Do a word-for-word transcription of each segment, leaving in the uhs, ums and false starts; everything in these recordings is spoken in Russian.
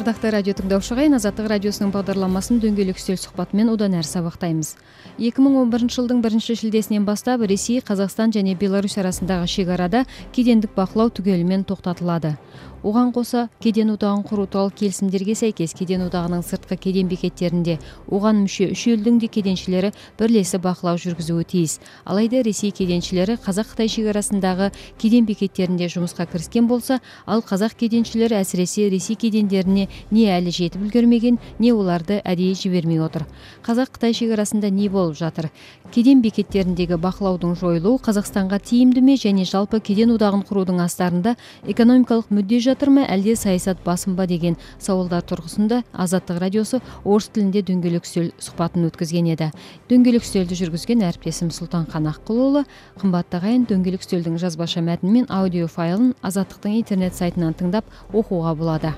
Атақты радио тыңдаушыға Азаттық радиосының бағдарламасын дөңгелек үстел сұхбатымен одан әрі сабақтаймыз. екі мың он бірінші жылдың бірінші шілдесінен бастап Ресей, Қазақстан және Беларусь арасындағы шекарада кедендік бақылау түгелімен тоқтатылады. Оған қоса, кеден одағын құру туралы келісімдерге сәйкес кеден одағының сыртқы кеден бекеттерінде оған мүше үш елдің де кеденшілері бірлесіп бақылау жүргізуі тиіс. Алайда Ресей кеденшілері Қазақ-Қытай шекарасындағы кеден бекеттерінде жұмысқа кіріскен болса, ал қазақ кеденшілері әсіресе Ресей кедендеріне не әлі жетіп үлгермеген, не оларды әдейі жібермей отыр. Қазақ-Қытай шекарасында не болып жатыр? Кеден бекеттеріндегі бақылаудың жойылуы Қазақстанға тиімді ме және жалпы кеден одағын құрудың астарында экономикалық мүдде жатыр ма, әлде саясат басым ба деген сауалдар тұрғысында Азаттық радиосы орыс тілінде дөңгелек үстел сұхбатын өткізген еді. Дөңгелек үстелді жүргізген әріптесім Сұлтанхан Аққұлұлы. Қымбатты ағайын, дөңгелек үстелдің жазбаша мәтіні мен аудио файлын Азаттықтың интернет сайтынан тыңдап оқуға болады.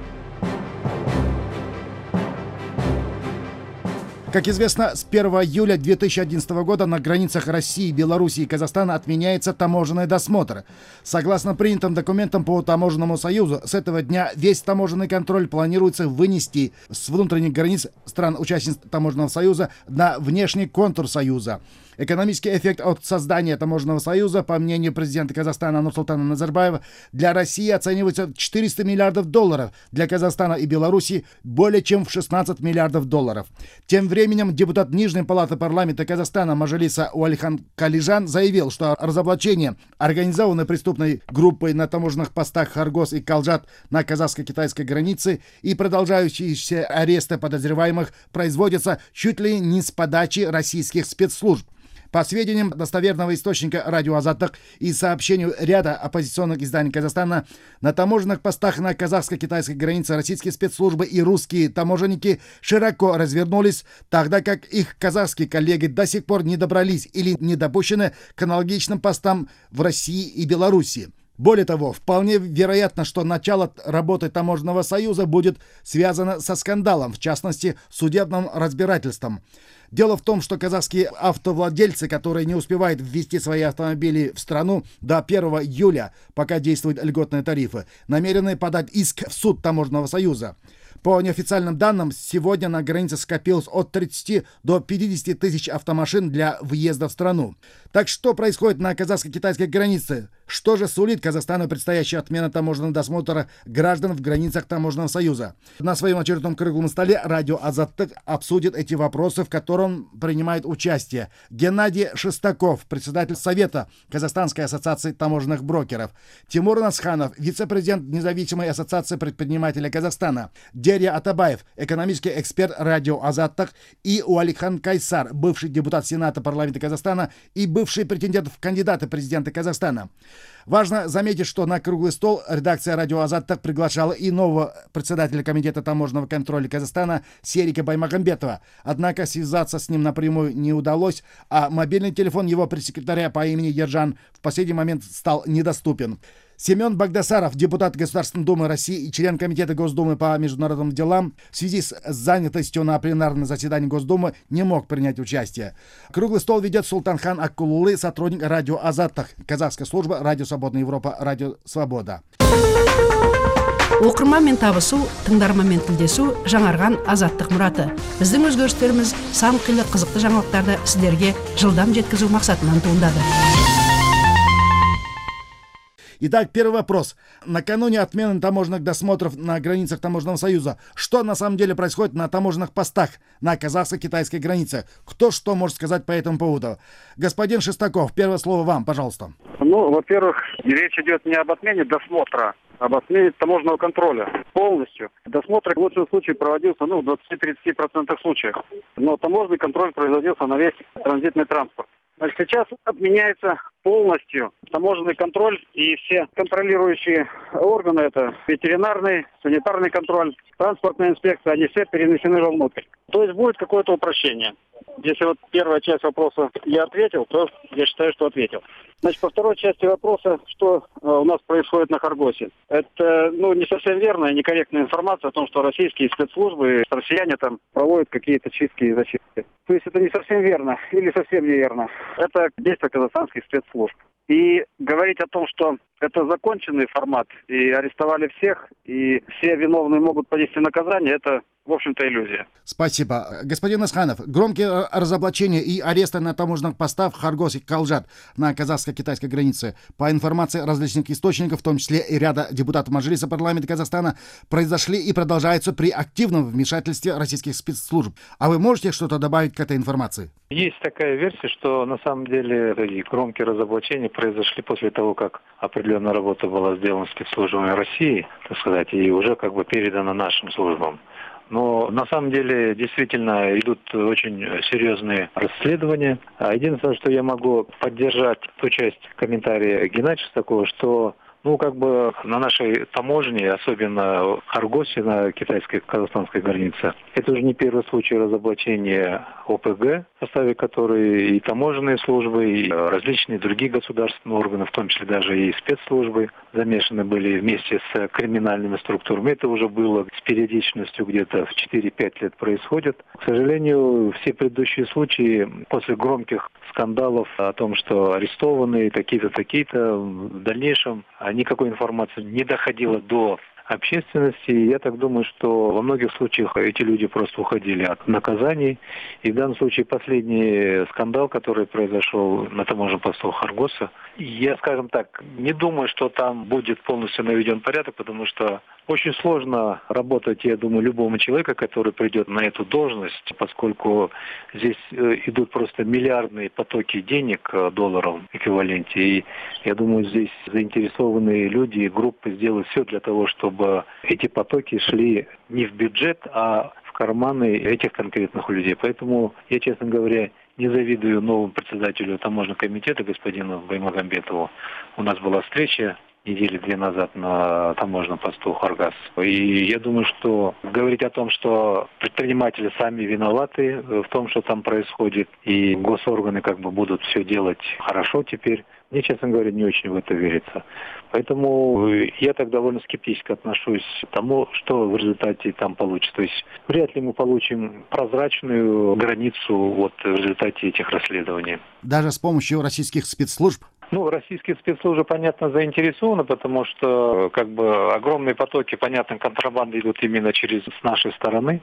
Как известно, с первого июля две тысячи одиннадцатого года на границах России, Беларуси и Казахстана отменяется таможенный досмотр. Согласно принятым документам по Таможенному союзу, с этого дня весь таможенный контроль планируется вынести с внутренних границ стран-участниц Таможенного союза на внешний контур союза. Экономический эффект от создания Таможенного союза, по мнению президента Казахстана Нурсултана Назарбаева, для России оценивается в четыреста миллиардов долларов, для Казахстана и Беларуси более чем в шестнадцать миллиардов долларов. Тем временем депутат Нижней палаты парламента Казахстана Мажилиса Уалихан Калижан заявил, что разоблачение организованной преступной группой на таможенных постах Хоргос и Калжат на казахско-китайской границе и продолжающиеся аресты подозреваемых производятся чуть ли не с подачи российских спецслужб. По сведениям достоверного источника радио Азаттық и сообщению ряда оппозиционных изданий Казахстана, на таможенных постах на казахско-китайской границе российские спецслужбы и русские таможенники широко развернулись, тогда как их казахские коллеги до сих пор не добрались или не допущены к аналогичным постам в России и Беларуси. Более того, вполне вероятно, что начало работы Таможенного союза будет связано со скандалом, в частности, судебным разбирательством. Дело в том, что казахские автовладельцы, которые не успевают ввести свои автомобили в страну до первого июля, пока действуют льготные тарифы, намерены подать иск в суд Таможенного союза. По неофициальным данным, сегодня на границе скопилось от тридцати до пятидесяти тысяч автомашин для въезда в страну. Так что происходит на казахско-китайской границе? Что же сулит Казахстану предстоящая отмена таможенного досмотра граждан в границах Таможенного союза? На своем очередном круглом столе радио Азаттық обсудит эти вопросы, в котором принимает участие Геннадий Шестаков, председатель Совета Казахстанской ассоциации таможенных брокеров, Тимур Насханов, вице-президент Независимой ассоциации предпринимателей Казахстана, Дерья Атабаев, экономический эксперт радио Азаттық, и Уалихан Кайсар, бывший депутат Сената парламента Казахстана и бывший претендент в кандидаты президента Казахстана. Важно заметить, что на круглый стол редакция радио Азаттық приглашала и нового председателя комитета таможенного контроля Казахстана Серика Баймагамбетова. Однако связаться с ним напрямую не удалось, а мобильный телефон его пресс-секретаря по имени Ержан в последний момент стал недоступен. Семен Багдасаров, депутат Государственной Думы России и член Комитета Госдумы по международным делам, в связи с занятостью на пленарном заседании Госдумы не мог принять участие. Круглый стол ведет Сұлтанхан Аққұлұлы, сотрудник радио Азаттық, казахская служба Радио Свободная Европа, Радио Свобода. Оқырманмен табысу, тыңдарманмен тілдесу жаңарған Азаттық мұраты. Біздің өзгерістеріміз сан қилы қызықты жаңалықтарды сіздерге жылдам жеткізу мақсатынан туындады. Итак, первый вопрос. Накануне отмены таможенных досмотров на границах Таможенного союза, что на самом деле происходит на таможенных постах на казахско-китайской границе? Кто что может сказать по этому поводу? Господин Шестаков, первое слово вам, пожалуйста. Ну, во-первых, речь идет не об отмене досмотра, а об отмене таможенного контроля полностью. Досмотр в лучшем случае проводился ну, в двадцати-тридцати процентах случаев, но таможенный контроль производился на весь транзитный транспорт. Значит, сейчас отменяется полностью таможенный контроль, и все контролирующие органы, это ветеринарный, санитарный контроль, транспортная инспекция, они все перенесены вовнутрь. То есть будет какое-то упрощение. Если вот первая часть вопроса я ответил, то я считаю, что ответил. Значит, по второй части вопроса, что э, у нас происходит на Хоргосе. Это, ну, не совсем верная, некорректная информация о том, что российские спецслужбы, россияне там проводят какие-то чистки и зачистки. То есть это не совсем верно или совсем неверно. Это действие казахстанских спецслужб. И говорить о том, что Это законченный формат, и арестовали всех, и все виновные могут понести наказание, это, в общем-то, иллюзия. Спасибо. Господин Асханов, громкие разоблачения и аресты на таможенных постах в Хоргос и Калжат на казахско-китайской границе, по информации различных источников, в том числе и ряда депутатов Мажилиса парламента Казахстана, произошли и продолжаются при активном вмешательстве российских спецслужб. А вы можете что-то добавить к этой информации? Есть такая версия, что на самом деле и громкие разоблачения произошли после того, как определенная работа была сделана спецслужбами России, так сказать, и уже как бы передана нашим службам. Но на самом деле действительно идут очень серьезные расследования. А единственное, что я могу поддержать ту часть комментария Геннадия такого, что ну, как бы на нашей таможне, особенно в Хоргосе, на китайско-казахстанской границе, это уже не первый случай разоблачения О П Г, в составе которой и таможенные службы, и различные другие государственные органы, в том числе даже и спецслужбы, замешаны были вместе с криминальными структурами. Это уже было с периодичностью где-то в четыре-пять лет происходит. К сожалению, все предыдущие случаи после громких скандалов о том, что арестованные такие-то, такие-то, в дальнейшем никакой информации не доходило до общественности. Я так думаю, что во многих случаях эти люди просто уходили от наказаний. И в данном случае последний скандал, который произошел на таможенном посту Хоргоса, я, скажем так, не думаю, что там будет полностью наведен порядок, потому что очень сложно работать, я думаю, любому человеку, который придет на эту должность, поскольку здесь идут просто миллиардные потоки денег, долларов в эквиваленте. И я думаю, здесь заинтересованные люди и группы сделают все для того, чтобы эти потоки шли не в бюджет, а в карманы этих конкретных людей. Поэтому я, честно говоря, не завидую новому председателю таможенного комитета, господину Баймагамбетову. У нас была встреча недели две назад на таможенном посту Хоргос. И я думаю, что говорить о том, что предприниматели сами виноваты в том, что там происходит, и госорганы как бы будут все делать хорошо теперь, мне, честно говоря, не очень в это верится. Поэтому я так довольно скептически отношусь к тому, что в результате там получится. То есть вряд ли мы получим прозрачную границу вот в результате этих расследований. Даже с помощью российских спецслужб? Ну, российские спецслужбы, понятно, заинтересованы, потому что как бы огромные потоки, понятно, контрабанды идут именно через с нашей стороны.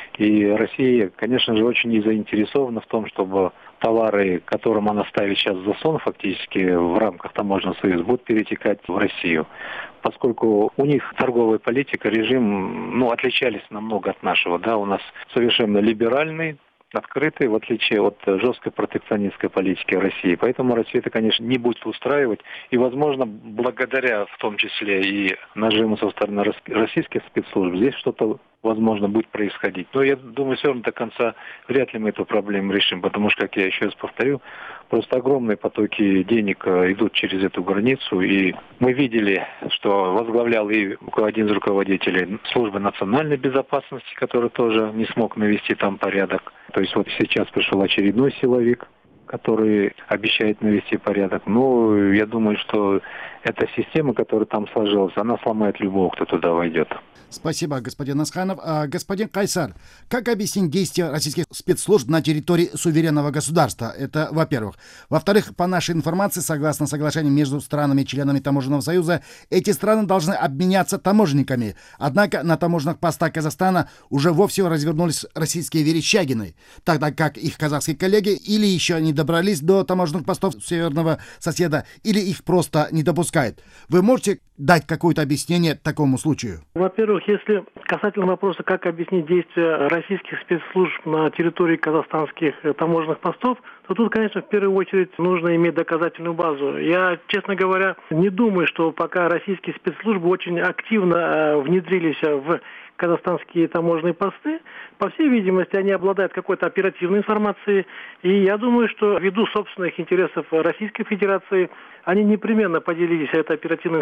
И Россия, конечно же, очень не заинтересована в том, чтобы товары, которым она ставит сейчас заслон фактически в рамках таможенного союза, будут перетекать в Россию. Поскольку у них торговая политика, режим, ну, отличались намного от нашего, да, у нас совершенно либеральный, открытый, в отличие от жесткой протекционистской политики России. Поэтому Россия это, конечно, не будет устраивать. И, возможно, благодаря, в том числе, и нажиму со стороны российских спецслужб, здесь что-то, возможно, будет происходить. Но я думаю, все равно до конца вряд ли мы эту проблему решим, потому что, как я еще раз повторю, просто огромные потоки денег идут через эту границу. И мы видели, что возглавлял и один из руководителей службы национальной безопасности, который тоже не смог навести там порядок. То есть вот сейчас пришел очередной силовик, который обещает навести порядок. Но я думаю, что эта система, которая там сложилась, она сломает любого, кто туда войдет. Спасибо, господин Асханов. А, господин Кайсар, как объяснить действия российских спецслужб на территории суверенного государства? Это, во-первых. Во-вторых, по нашей информации, согласно соглашению между странами-членами Таможенного союза, эти страны должны обменяться таможенниками. Однако на таможенных постах Казахстана уже вовсе развернулись российские верещагины, тогда как их казахские коллеги или еще не добрались до таможенных постов северного соседа, или их просто не допускают. Вы можете дать какое-то объяснение такому случаю? Во-первых, если касательно вопроса, как объяснить действия российских спецслужб на территории казахстанских таможенных постов, то тут, конечно, в первую очередь нужно иметь доказательную базу. Я, честно говоря, не думаю, что пока российские спецслужбы очень активно внедрились в казахстанские таможенные посты. По всей видимости, они обладают какой-то оперативной информацией. И я думаю, что ввиду собственных интересов Российской Федерации, они непременно поделились этой оперативной информацией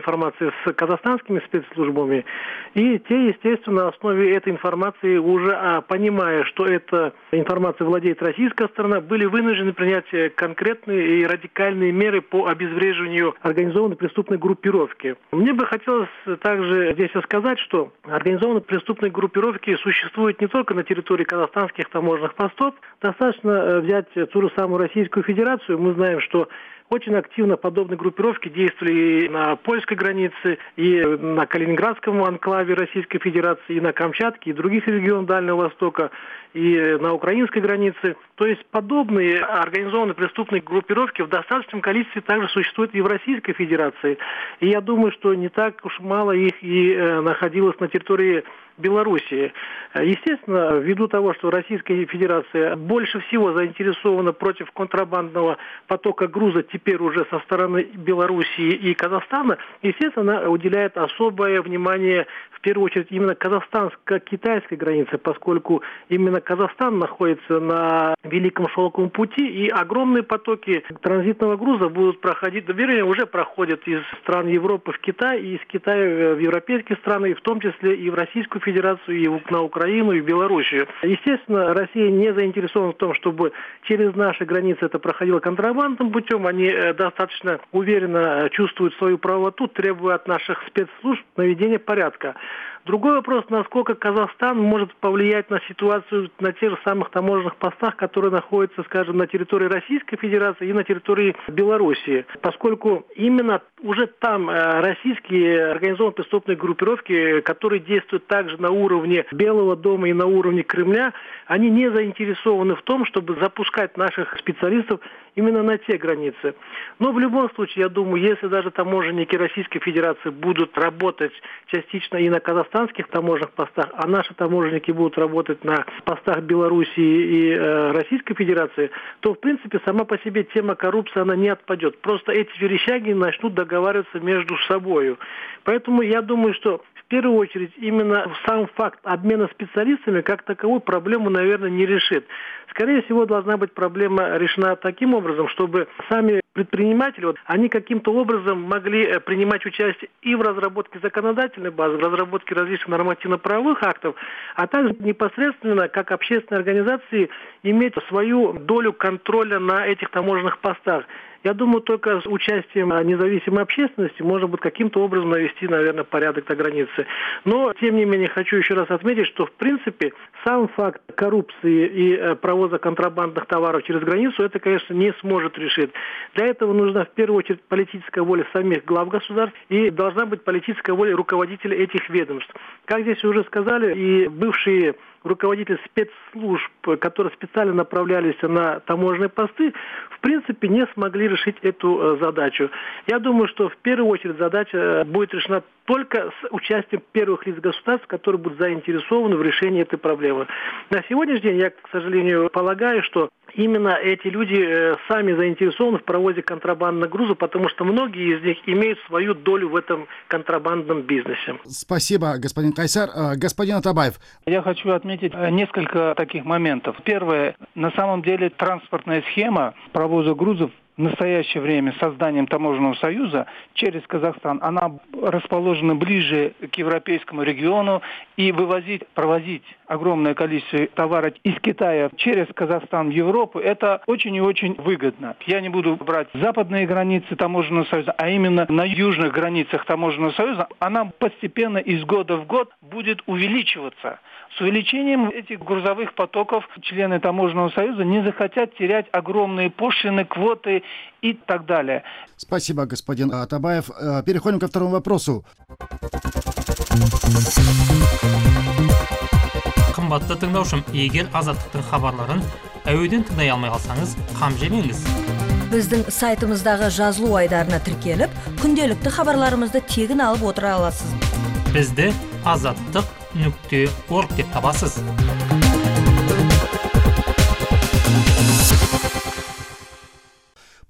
информации с казахстанскими спецслужбами, и те, естественно, на основе этой информации, уже а, понимая, что эта информация владеет российская сторона, были вынуждены принять конкретные и радикальные меры по обезвреживанию организованной преступной группировки. Мне бы хотелось также здесь сказать, что организованные преступные группировки существуют не только на территории казахстанских таможенных постов. Достаточно взять ту же самую Российскую Федерацию. Мы знаем, что очень активно подобные группировки действовали и на польской границе, и на Калининградском анклаве Российской Федерации, и на Камчатке, и других регионах Дальнего Востока, и на украинской границе. То есть подобные организованные преступные группировки в достаточном количестве также существуют и в Российской Федерации. И я думаю, что не так уж мало их и э, находилось на территории Белоруссии. Естественно, ввиду того, что Российская Федерация больше всего заинтересована против контрабандного потока груза теперь уже со стороны Белоруссии и Казахстана, естественно, она уделяет особое внимание в первую очередь именно казахстанско-китайской границе, поскольку именно Казахстан находится на Великом Шелковом пути, и огромные потоки транзитного груза будут проходить, вернее, уже проходят из стран Европы в Китай, и из Китая в европейские страны, и в том числе и в Российскую Федерацию, и на Украину, и в Белоруссию. Естественно, Россия не заинтересована в том, чтобы через наши границы это проходило контрабандным путем. Они достаточно уверенно чувствуют свою правоту, требуя от наших спецслужб наведения порядка. Другой вопрос, насколько Казахстан может повлиять на ситуацию на тех же самых таможенных постах, которые находятся, скажем, на территории Российской Федерации и на территории Белоруссии. Поскольку именно уже там российские организованные преступные группировки, которые действуют также на уровне Белого дома и на уровне Кремля, они не заинтересованы в том, чтобы запускать наших специалистов именно на те границы. Но в любом случае, я думаю, если даже таможенники Российской Федерации будут работать частично и на казахстанских таможенных постах, а наши таможенники будут работать на постах Белоруссии и э, Российской Федерации, то, в принципе, сама по себе тема коррупции, она не отпадет. Просто эти верещаги начнут договариваться между собой. Поэтому я думаю, что в первую очередь именно сам факт обмена специалистами как таковую проблему, наверное, не решит. Скорее всего, должна быть проблема решена таким образом, чтобы сами предприниматели, вот, они каким-то образом могли принимать участие и в разработке законодательной базы, в разработке различных нормативно-правовых актов, а также непосредственно, как общественные организации, иметь свою долю контроля на этих таможенных постах. Я думаю, только с участием независимой общественности можно будет каким-то образом навести, наверное, порядок на границе. Но, тем не менее, хочу еще раз отметить, что, в принципе, сам факт коррупции и провоза контрабандных товаров через границу, это, конечно, не сможет решить. Для этого нужна, в первую очередь, политическая воля самих глав государств и должна быть политическая воля руководителей этих ведомств. Как здесь уже сказали, и бывшие руководители спецслужб, которые специально направлялись на таможенные посты, в принципе, не смогли решить эту задачу. Я думаю, что в первую очередь задача будет решена только с участием первых лиц государств, которые будут заинтересованы в решении этой проблемы. На сегодняшний день я, к сожалению, полагаю, что именно эти люди сами заинтересованы в провозе контрабандных грузов, потому что многие из них имеют свою долю в этом контрабандном бизнесе. Спасибо, господин Кайсар. Господин Атабаев. Я хочу отметить несколько таких моментов. Первое. На самом деле транспортная схема провоза грузов в настоящее время с созданием таможенного союза через Казахстан, она расположена ближе к европейскому региону, и вывозить, провозить огромное количество товара из Китая через Казахстан в Европу, это очень и очень выгодно. Я не буду брать западные границы таможенного союза, а именно на южных границах таможенного союза, она постепенно из года в год будет увеличиваться. С увеличением этих грузовых потоков члены таможенного союза не захотят терять огромные пошлины, квоты и так далее. Спасибо, господин Атабаев. Переходим ко второму вопросу. Қымбатты тыңдаушым, егер азаттықтың хабарларын әуеден тыңдай алмай қалсаңыз, қам жемеңіз. Біздің сайтымыздағы жазылу айдарына тіркеліп, күнделікті хабарларымызды тегін алып отыра аласыз. Бізді азаттық нүкте орг деп табасыз.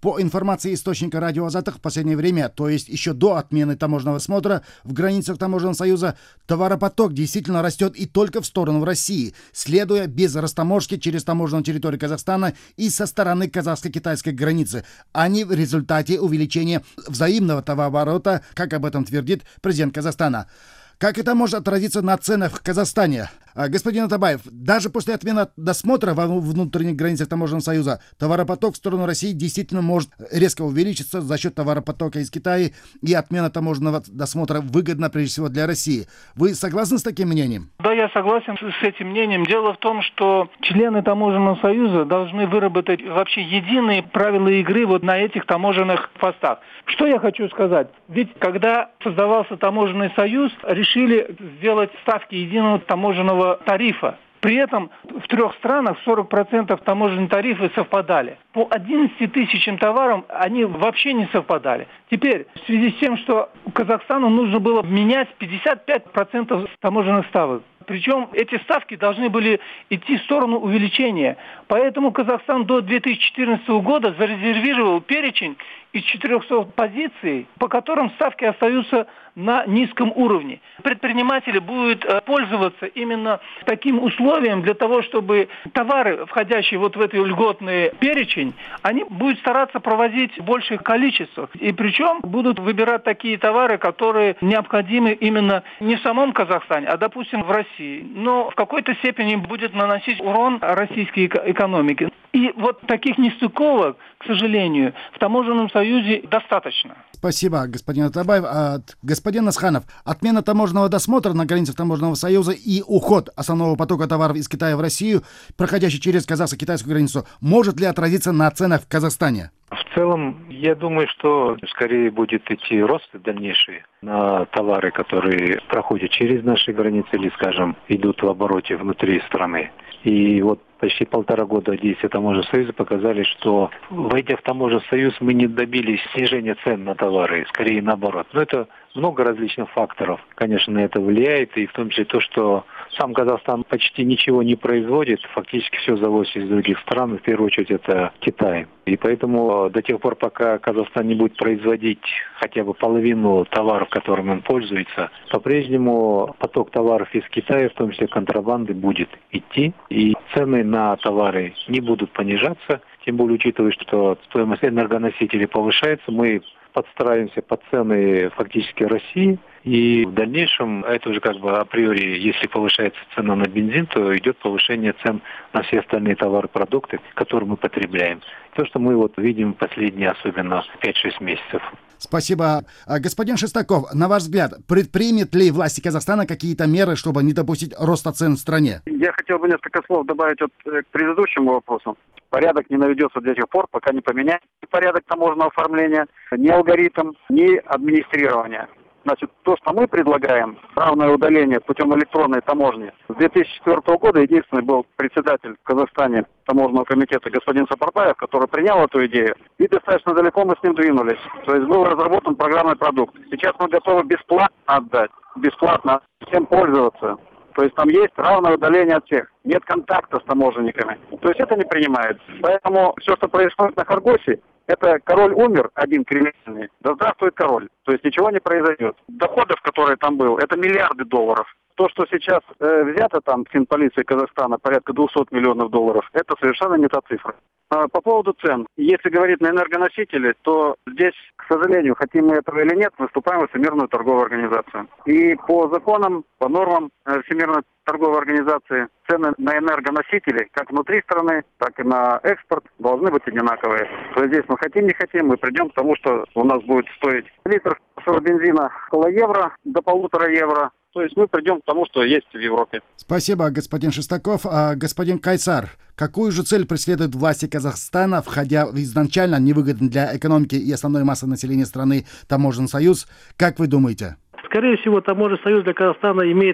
По информации источника «Радио Азатых», в последнее время, то есть еще до отмены таможенного смотра в границах Таможенного союза, товаропоток действительно растет и только в сторону России, следуя без растаможки через таможенную территорию Казахстана и со стороны казахско-китайской границы, а не в результате увеличения взаимного товарооборота, как об этом твердит президент Казахстана. Как это может отразиться на ценах в Казахстане? Господин Атабаев, даже после отмены досмотра во внутренних границах Таможенного союза товаропоток в сторону России действительно может резко увеличиться за счет товаропотока из Китая, и отмена таможенного досмотра выгодна прежде всего для России. Вы согласны с таким мнением? Да, я согласен с этим мнением. Дело в том, что члены Таможенного союза должны выработать вообще единые правила игры вот на этих таможенных постах. Что я хочу сказать? Ведь когда создавался Таможенный союз, решили сделать ставки единого таможенного тарифа. При этом в трех странах сорок процентов таможенные тарифы совпадали. По одиннадцати тысячам товарам они вообще не совпадали. Теперь, в связи с тем, что Казахстану нужно было менять пятьдесят пять процентов таможенных ставок. Причем эти ставки должны были идти в сторону увеличения. Поэтому Казахстан до две тысячи четырнадцатого года зарезервировал перечень из четырехсот позиций, по которым ставки остаются на низком уровне. Предприниматели будут пользоваться именно таким условием для того, чтобы товары, входящие вот в этот льготный перечень, они будут стараться провозить большее количество. И причем будут выбирать такие товары, которые необходимы именно не в самом Казахстане, а, допустим, в России. Но в какой-то степени будет наносить урон российской экономике. И вот таких нестыковок, к сожалению, в Таможенном союзе достаточно. Спасибо, господин Атабаев. А, господин Асханов, отмена таможенного досмотра на границах Таможенного союза и уход основного потока товаров из Китая в Россию, проходящий через казахско-китайскую границу, может ли отразиться на ценах в Казахстане? В целом, я думаю, что скорее будет идти рост дальнейший на товары, которые проходят через наши границы или, скажем, идут в обороте внутри страны. И вот почти полтора года действия Таможенного союза показали, что, войдя в Таможенный союз, мы не добились снижения цен на товары, скорее наоборот. Но это много различных факторов, конечно, на это влияет, и в том числе то, что сам Казахстан почти ничего не производит, фактически все завозится из других стран, в первую очередь это Китай. И поэтому до тех пор, пока Казахстан не будет производить хотя бы половину товаров, которыми он пользуется, по-прежнему поток товаров из Китая, в том числе контрабанды, будет идти, и цены на товары не будут понижаться, тем более учитывая, что стоимость энергоносителей повышается, мы подстраиваемся под цены фактически России, и в дальнейшем, это уже как бы априори, если повышается цена на бензин, то идет повышение цен на все остальные товары, продукты, которые мы потребляем. То, что мы вот видим последние, особенно пять-шесть месяцев. Спасибо. Господин Шестаков, на ваш взгляд, предпримет ли власти Казахстана какие-то меры, чтобы не допустить роста цен в стране? Я хотел бы несколько слов добавить вот к предыдущему вопросу. Порядок не наведется до тех пор, пока не поменяется порядок таможенного оформления, ни алгоритм, ни администрирование. Значит, то, что мы предлагаем, равное удаление путем электронной таможни. С две тысячи четвёртого года единственный был председатель в Казахстане таможенного комитета господин Сапарбаев, который принял эту идею. И достаточно далеко мы с ним двинулись. То есть был разработан программный продукт. Сейчас мы готовы бесплатно отдать, бесплатно всем пользоваться. То есть там есть равное удаление от всех. Нет контакта с таможенниками. То есть это не принимается. Поэтому все, что происходит на Хоргосе, это король умер, один криминальный. Да здравствует король. То есть ничего не произойдет. Доходов, которые там был, это миллиарды долларов. То, что сейчас э, взято там финполицией Казахстана, порядка двухсот миллионов долларов, это совершенно не та цифра. А по поводу цен. Если говорить на энергоносители, то здесь, к сожалению, хотим мы этого или нет, выступаем в Всемирную торговую организацию. И по законам, по нормам Всемирной торговой организации, цены на энергоносители, как внутри страны, так и на экспорт, должны быть одинаковые. То есть здесь мы хотим, не хотим, мы придем к тому, что у нас будет стоить литр бензина около евро, до полутора евро. То есть мы придем к тому, что есть в Европе. Спасибо, господин Шестаков. А, господин Кайсар, какую же цель преследуют власти Казахстана, входя в изначально невыгодный для экономики и основной массы населения страны Таможенный союз? Как вы думаете? Скорее всего, Таможенный союз для Казахстана имеет в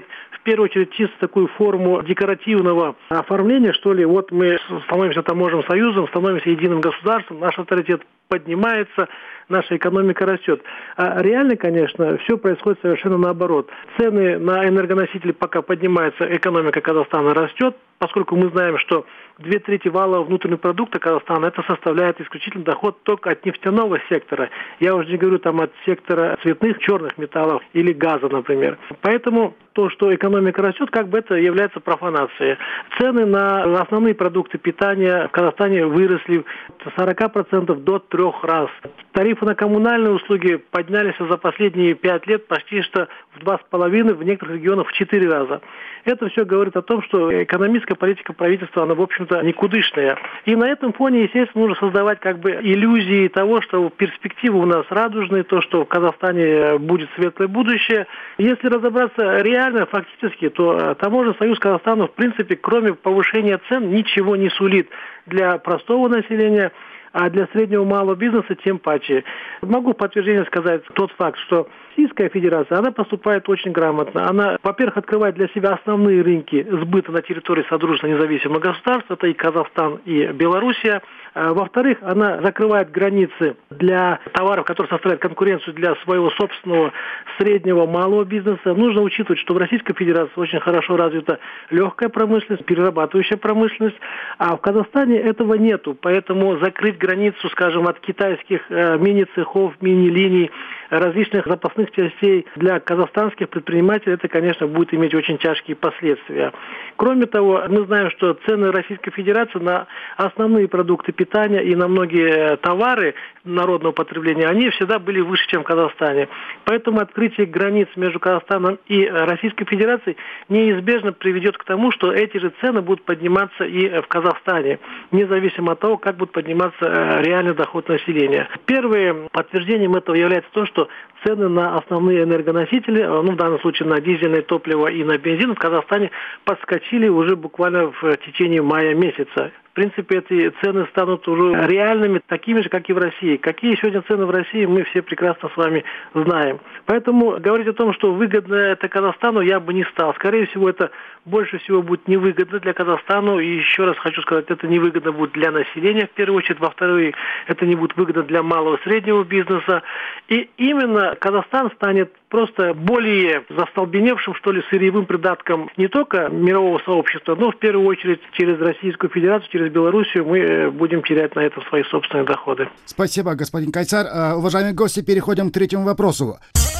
первую очередь чисто такую форму декоративного оформления, что ли. Вот мы становимся таможенным союзом, становимся единым государством, наш авторитет поднимается, наша экономика растет. А реально, конечно, все происходит совершенно наоборот. Цены на энергоносители пока поднимаются, экономика Казахстана растет, поскольку мы знаем, что две трети валового внутреннего продукта Казахстана это составляет исключительно доход только от нефтяного сектора. Я уже не говорю там от сектора цветных, черных металлов или газа, например. Поэтому то, что экономика растет, как бы это является профанацией. Цены на основные продукты питания в Казахстане выросли с сорока процентов до трех раз. Тарифы на коммунальные услуги поднялись за последние пять лет почти что в два с половиной, в некоторых регионах в четыре раза. Это все говорит о том, что экономическая политика правительства, она, в общем-то, никудышная. И на этом фоне, естественно, нужно создавать как бы иллюзии того, что перспективы у нас радужные, то, что в Казахстане будет светлое будущее. Если разобраться реально, фактически, то таможенный союз Казахстану, в принципе, кроме повышения цен, ничего не сулит для простого населения, а для среднего малого бизнеса тем паче. Могу в подтверждение сказать тот факт, что Российская Федерация, она поступает очень грамотно. Она, во-первых, открывает для себя основные рынки сбыта на территории Содружества независимых государств, это и Казахстан, и Белоруссия. Во-вторых, она закрывает границы для товаров, которые составляют конкуренцию для своего собственного среднего малого бизнеса. Нужно учитывать, что в Российской Федерации очень хорошо развита легкая промышленность, перерабатывающая промышленность, а в Казахстане этого нету. Поэтому закрыть границу, скажем, от китайских э, мини-цехов, мини-линий, различных запасных частей для казахстанских предпринимателей, это, конечно, будет иметь очень тяжкие последствия. Кроме того, мы знаем, что цены Российской Федерации на основные продукты питания и на многие товары народного потребления, они всегда были выше, чем в Казахстане. Поэтому открытие границ между Казахстаном и Российской Федерацией неизбежно приведет к тому, что эти же цены будут подниматься и в Казахстане, независимо от того, как будет подниматься реальный доход населения. Первым подтверждением этого является то, что цены на основные энергоносители, ну, в данном случае на дизельное топливо и на бензин в Казахстане подскочили уже буквально в течение мая месяца. В принципе, эти цены станут уже реальными, такими же, как и в России. Какие сегодня цены в России, мы все прекрасно с вами знаем. Поэтому говорить о том, что выгодно это Казахстану, я бы не стал. Скорее всего, это больше всего будет невыгодно для Казахстана. И еще раз хочу сказать, это невыгодно будет для населения, в первую очередь. Во-вторых, это не будет выгодно для малого и среднего бизнеса. И именно Казахстан станет просто более застолбеневшим, что ли, сырьевым придатком не только мирового сообщества, но в первую очередь через Российскую Федерацию, через Белоруссию мы будем терять на этом свои собственные доходы. Спасибо, господин Кайсар. Уважаемые гости, переходим к третьему вопросу.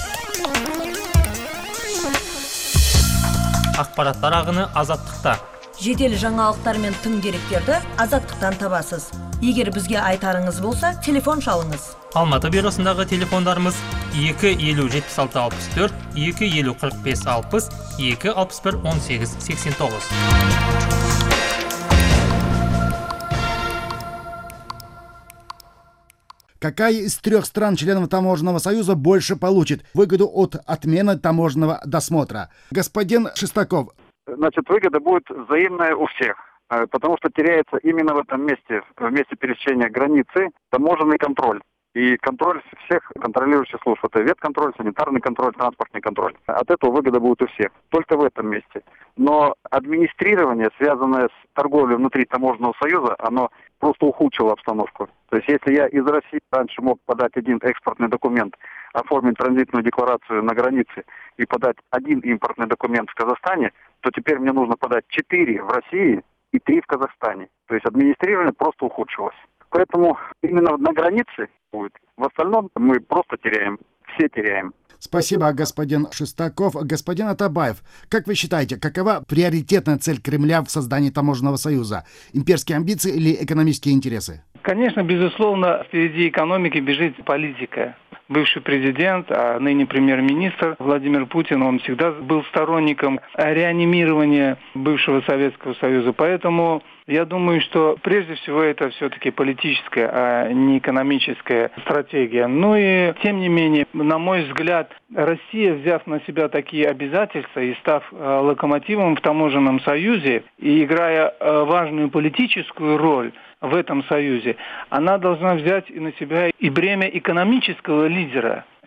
Ақпараттар ағыны азаттықта. Жедел жаңалықтар мен тың деректерді азаттықтан табасыз. Егер бізге айтарыңыз болса, телефон шалыңыз. Алматы бюросындағы телефондарымыз екі елу жетпіс алты алпыс төрт, екі елу қырық бес алпыс, екі алпыс бір он сегіз сексен тоғыз. Какая из трех стран членов Таможенного союза больше получит выгоду от отмены таможенного досмотра? Господин Шестаков. Значит, выгода будет взаимная у всех, потому что теряется именно в этом месте, в месте пересечения границы, таможенный контроль. И контроль всех контролирующих служб. Это ветконтроль, санитарный контроль, транспортный контроль. От этого выгода будет у всех. Только в этом месте. Но администрирование, связанное с торговлей внутри Таможенного союза, оно просто ухудшило обстановку. То есть если я из России раньше мог подать один экспортный документ, оформить транзитную декларацию на границе и подать один импортный документ в Казахстане, то теперь мне нужно подать четыре в России и три в Казахстане. То есть администрирование просто ухудшилось. Поэтому именно на границе будет. В остальном мы просто теряем, все теряем. Спасибо, господин Шестаков. Господин Атабаев, как вы считаете, какова приоритетная цель Кремля в создании Таможенного союза? Имперские амбиции или экономические интересы? Конечно, безусловно, впереди экономики бежит политика. Бывший президент, а ныне премьер-министр Владимир Путин, он всегда был сторонником реанимирования бывшего Советского Союза. Поэтому я думаю, что прежде всего это все-таки политическая, а не экономическая стратегия. Ну и, тем не менее, на мой взгляд, Россия, взяв на себя такие обязательства и став э, локомотивом в Таможенном союзе и играя э, важную политическую роль в этом союзе, она должна взять и на себя и бремя экономического лидера.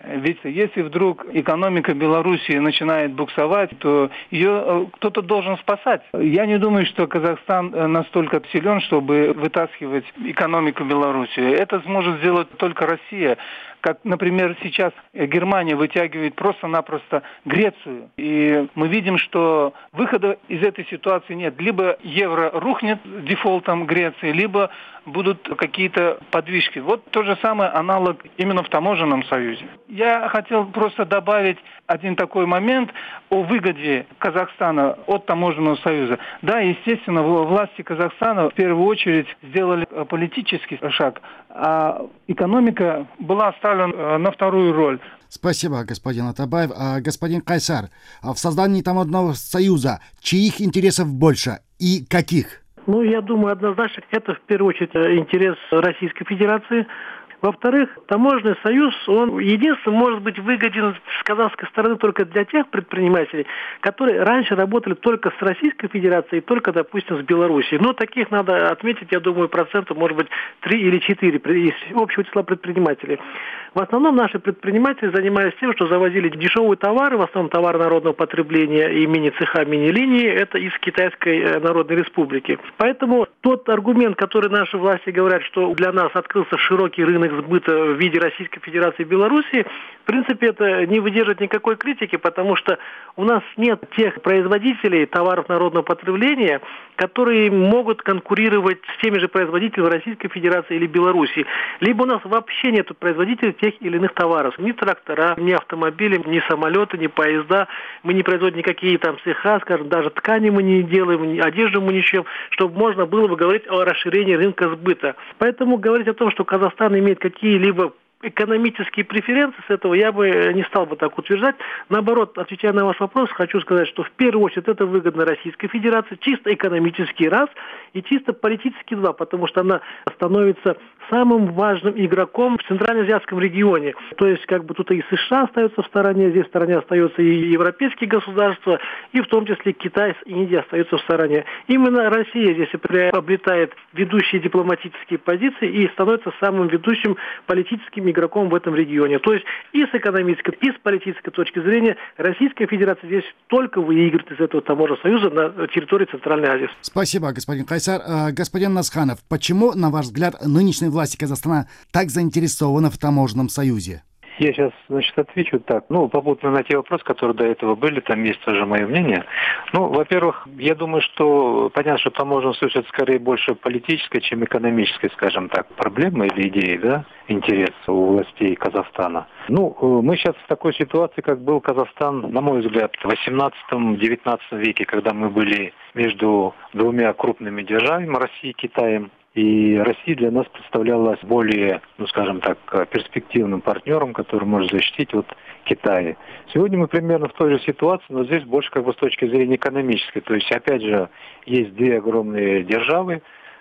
Ведь если вдруг экономика Белоруссии начинает буксовать, то ее кто-то должен спасать. Я не думаю, что Казахстан настолько силен, чтобы вытаскивать экономику Белоруссии. Это сможет сделать только Россия. Как, например, сейчас Германия вытягивает просто-напросто Грецию. И мы видим, что выхода из этой ситуации нет. Либо евро рухнет дефолтом Греции, либо будут какие-то подвижки. Вот то же самое аналог именно в таможенном союзе. Я хотел просто добавить один такой момент о выгоде Казахстана от таможенного союза. Да, естественно, власти Казахстана в первую очередь сделали политический шаг, а экономика была оставлена на вторую роль. Спасибо, господин Атабаев. А, господин Кайсар, в создании таможенного союза чьих интересов больше и каких? Ну, я думаю, однозначно, это в первую очередь интерес Российской Федерации. Во-вторых, таможенный союз, он единственно может быть выгоден с казахской стороны только для тех предпринимателей, которые раньше работали только с Российской Федерацией, только, допустим, с Белоруссией. Но таких надо отметить, я думаю, процентов, может быть, три или четыре из общего числа предпринимателей. В основном наши предприниматели занимались тем, что завозили дешевые товары, в основном товары народного потребления и мини-цеха, мини-линии, это из Китайской Народной Республики. Поэтому тот аргумент, который наши власти говорят, что для нас открылся широкий рынок сбыта в виде Российской Федерации и Белоруссии, в принципе, это не выдержит никакой критики, потому что у нас нет тех производителей товаров народного потребления, которые могут конкурировать с теми же производителями Российской Федерации или Белоруссии. Либо у нас вообще нет производителей тех или иных товаров. Ни трактора, ни автомобили, ни самолеты, ни поезда. Мы не производим никакие там цеха, скажем, даже ткани мы не делаем, одежду мы не шьем, чтобы можно было бы говорить о расширении рынка сбыта. Поэтому говорить о том, что Казахстан имеет какие-либо экономические преференции с этого я бы не стал бы так утверждать. Наоборот, отвечая на ваш вопрос, хочу сказать, что в первую очередь это выгодно Российской Федерации, чисто экономически раз и чисто политически два, потому что она становится самым важным игроком в Центральноазиатском регионе. То есть, как бы тут и США остаются в стороне, здесь в стороне остаются и европейские государства, и в том числе Китай и Индия остаются в стороне. Именно Россия здесь приобретает ведущие дипломатические позиции и становится самым ведущим политическим игроком в этом регионе. То есть и с экономической, и с политической точки зрения Российская Федерация здесь только выиграет из этого таможенного союза на территории Центральной Азии. Спасибо, господин Кайсар. Господин Насханов, почему, на ваш взгляд, нынешние власти Казахстана так заинтересованы в таможенном союзе? Я сейчас, значит, отвечу так. Ну, попутно на те вопросы, которые до этого были, там есть тоже мое мнение. Ну, во-первых, я думаю, что понятно, что таможенный союз это скорее больше политическая, чем экономическая, скажем так, проблема или идея, да, интерес у властей Казахстана. Ну, мы сейчас в такой ситуации, как был Казахстан, на мой взгляд, в восемнадцатом-девятнадцатом веке, когда мы были между двумя крупными державами, Россией и Китаем. И Россия для нас представлялась более, ну скажем так, перспективным партнером, который может защитить вот Китай. Сегодня мы примерно в той же ситуации, но здесь больше как бы с точки зрения экономической. То есть, опять же, есть две огромные державы.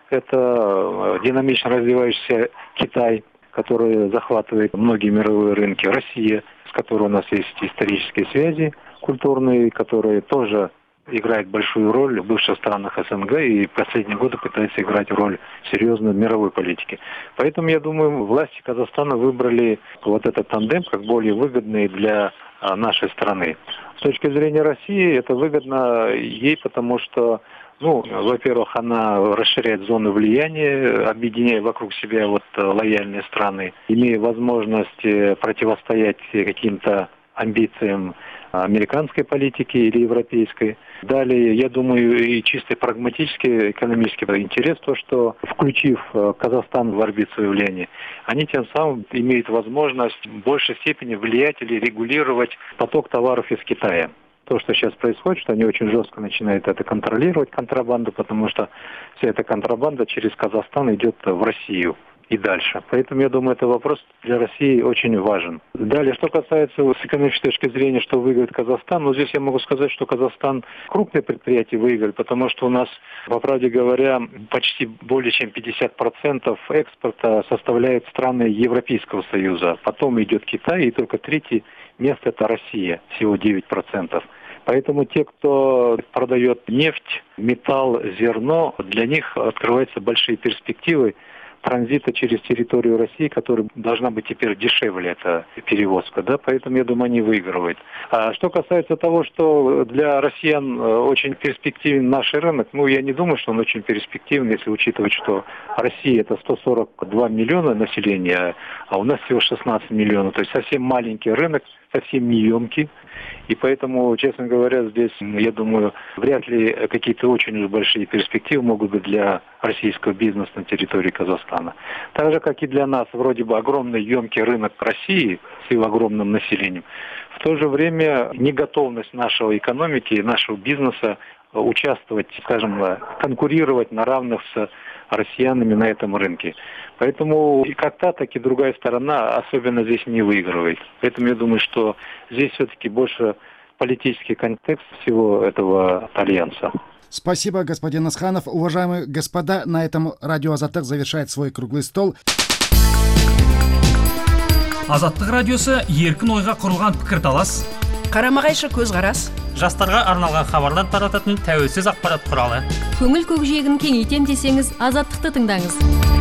Это динамично развивающийся Китай, который захватывает многие мировые рынки. Россия, с которой у нас есть исторические связи культурные, которые тоже играет большую роль в бывших странах СНГ и в последние годы пытается играть роль серьезной мировой политики. Поэтому, я думаю, власти Казахстана выбрали вот этот тандем как более выгодный для а, нашей страны. С точки зрения России это выгодно ей, потому что, ну, во-первых, она расширяет зону влияния, объединяя вокруг себя вот лояльные страны, имея возможность противостоять каким-то амбициям американской политики или европейской. Далее, я думаю, и чисто прагматический экономический интерес, то, что, включив Казахстан в орбиту своего влияния, они тем самым имеют возможность в большей степени влиять или регулировать поток товаров из Китая. То, что сейчас происходит, что они очень жестко начинают это контролировать, контрабанду, потому что вся эта контрабанда через Казахстан идет в Россию и дальше. Поэтому, я думаю, это вопрос для России очень важен. Далее, что касается с экономической точки зрения, что выиграет Казахстан, ну, здесь я могу сказать, что Казахстан крупные предприятия выиграет, потому что у нас, по правде говоря, почти более чем пятьдесят процентов экспорта составляют страны Европейского Союза. Потом идет Китай, и только третье место это Россия, всего девять процентов. Поэтому те, кто продает нефть, металл, зерно, для них открываются большие перспективы транзита через территорию России, которая должна быть теперь дешевле, эта перевозка, да, поэтому, я думаю, они выигрывают. А что касается того, что для россиян очень перспективен наш рынок, ну, я не думаю, что он очень перспективен, если учитывать, что Россия это сто сорок два миллиона населения, а у нас всего шестнадцать миллионов, то есть совсем маленький рынок, совсем неемкий, и поэтому, честно говоря, здесь, я думаю, вряд ли какие-то очень уж большие перспективы могут быть для российского бизнеса на территории Казахстана. Так же, как и для нас, вроде бы огромный емкий рынок России с его огромным населением, в то же время неготовность нашей экономики и нашего бизнеса участвовать, скажем, конкурировать на равных с россиянами на этом рынке. Поэтому и как та, так и другая сторона особенно здесь не выигрывает. Поэтому я думаю, что здесь все-таки больше политический контекст всего этого альянса. Спасибо, господин Асханов. Уважаемые господа, на этом радио Азаттык завершает свой круглый стол. Азаттык радиосы еркін ойға құрылған пікірталас, қарама-қайшы көзқарас, жастарға арналған хабарлар тарататын тәуелсіз ақпарат құралы. Көңіл көкжиегін кеңейтем десеңіз, Азаттықты тыңдаңыз.